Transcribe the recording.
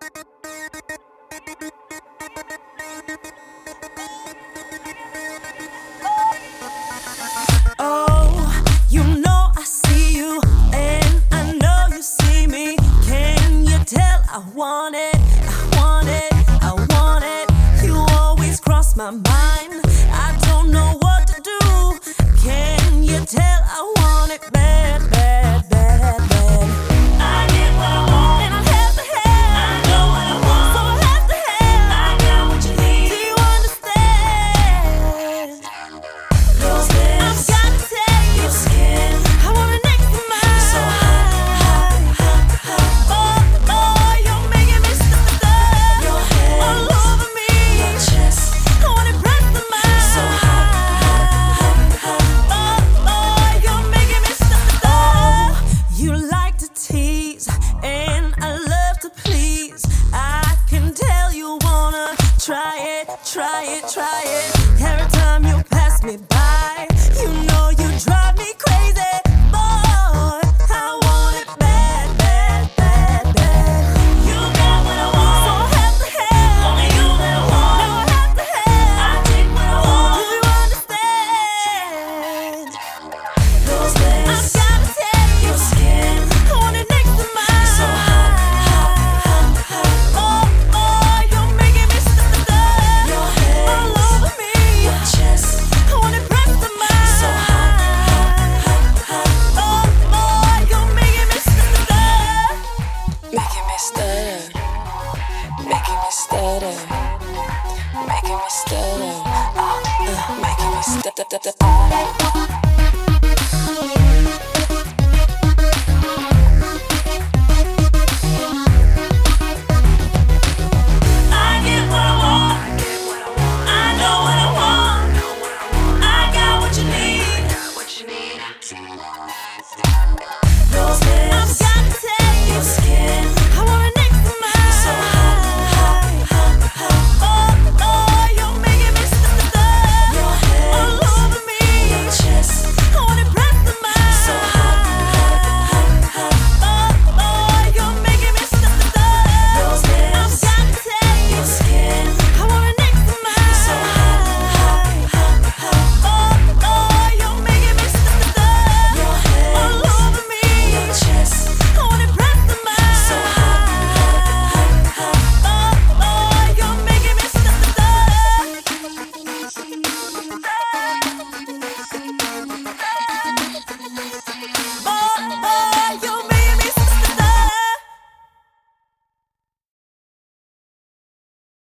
Oh, you know I see you, and I know you see me. Can you tell I want it? I want it, I want it. You always cross my mind. I don't know what to do. Can you tell I want it bad, bad, bad, bad? I get what I want, and I have to have. I know what I want, so I have to have. I got what you need. Do you understand? Cause this, I've got to tell you, your skin, I want it next to mine. So hot, hot, hot, hot. Oh, oh, you're making me stuck. Your hands all over me. Your chest, I want it pressed to mine. So hot, hot, hot, hot. Oh, oh, you're making me stuck. Oh, you like to tease, and I love to please. I can tell you wanna try it, try it, try it. Every time you pass me by, you know you drive me crazy. Boy, I want it bad, bad, bad, bad. You got what I want, so I have to have. Only you that I want, now I have to have. I take what I want. Do you understand? Cause this, I've got to tell you, your skin, I want it next to mine. So hot, hot, hot, hot. Oh, oh, you're making me stuck. Your hands all over me. Your chest, I want it pressed to mine. So hot, hot, hot, hot. Oh, oh, you're making me stuck. Making me stutter, making me stutter, making me stutter, making me stutter.